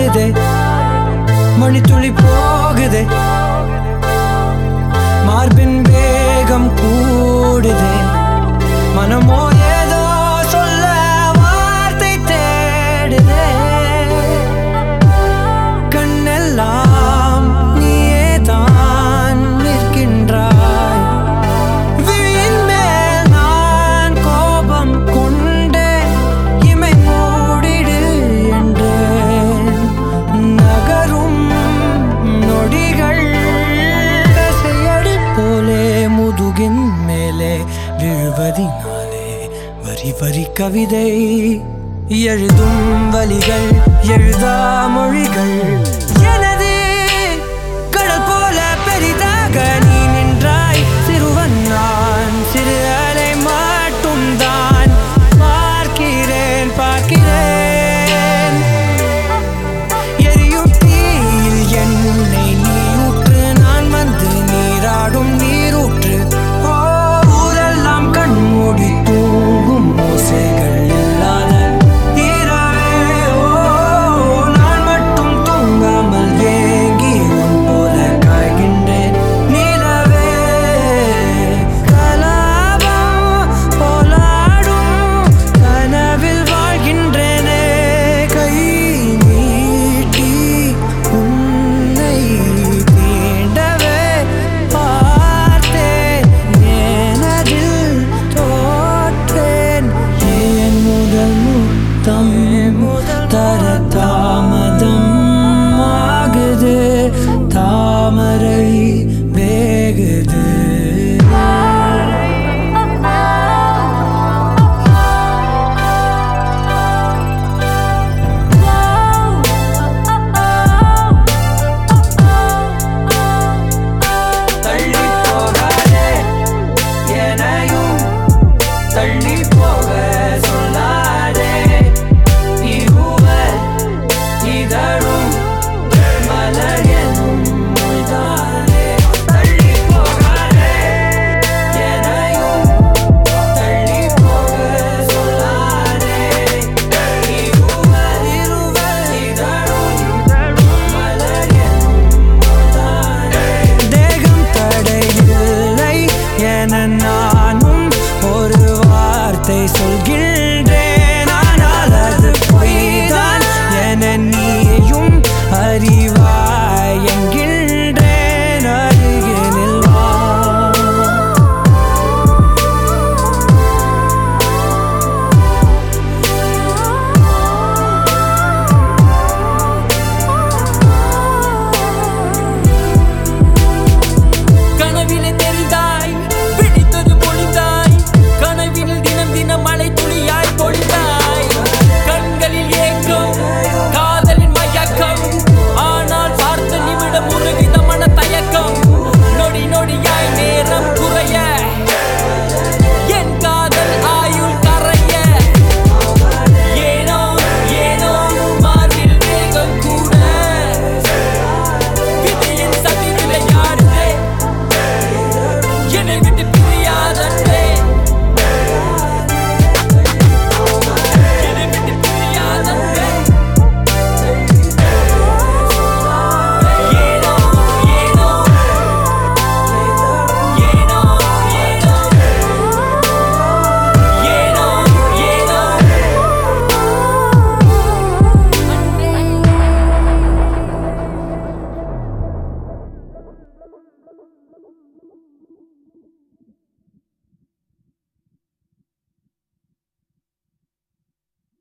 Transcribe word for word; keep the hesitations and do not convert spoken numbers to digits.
மாறுதே மணி துளி போகுதே மார்பின் வேகம் கூடுதே மனமோ ஏதோ சொல்ல வார்த்தை தேடுதே கண்ணெல்லாம் நீயே தான் நிற்கின்றாய் விழியின் மேல் நான் கோபம் கொண்டே இமை மூடிடு என்றேன் நகரும் நொடிகள் கசையடி போலே முதுகின் மேலே விழுவதினாலே வரி வரி கவிதை எழுதும் வலிகள் எழுதா மொழிகள் எனது கடல் போல பெரிதாக நீ நின்றாய் சிறுவன் நான் சிறு அலை மட்டும் தான் பார்க்கிறேன் பார்க்கிறேன் எரியும் தீயில் என்னை நீ ஊற்று நான் வந்து நீராடும் நீரூற்று ஓ ஊரெல்லாம் கண்மூடி தூங்கும் ஓசைகள் இல்லாத இரவே ஓ நான் மட்டும் தூங்காமல் ஏங்கி உன் போல காய்கின்றேன் நிலவே கலாபம் போலாடும் கனவில் வாழ்கின்றேனே கை நீட்டி உன்னை தீண்டவே பார்த்தேன் எனதில் தோற்றேன் ஏன் முதல் முத்தம் தர தாமதம் ஆகுது தாமரை வேகுது தள்ளி போகாதே எனையும் தள்ளி போக சொல்லாதே இருவர் இதழும் மலர் எனும் மொய்தானே தள்ளி போகாதே எனையும் தள்ளி போக சொல்லாதே இருவர் இருவர் இதழும் மலர் எனும் மொய்தானே தேகம் தடையில்லை என நானும் ஒரு வார்த்தை சொல்கின்றேன் ஆனால் அது பொய்தான் என நீயும் அறிவாய் என்கின்றேன் அருகினில் வா கனவிலே தெரிந்தாய் பிடித்தது பொழிந்தாய் கனவில் தினம் தினம் மழை துளியாய் பொழிந்தாய் கண்களில் ஏக்கம் காதலின் மயக்கம் ஆனால் பார்த்த நிமிடம் உருகித மன தயக்கம் நொடி நொடியாய் நேரம் குறைய என் காதல் ஆயுள் கரைய ஏனோ ஏனோ மார்பில் வேகம் கூட விதியின் சதி விளையாடுதே என்னை விட்டு பிரியாதே என்னை விட்டு பிரியாதே ஏனோ ஏனோ ஏனோ ஏனோ ஏனோ ஏனோ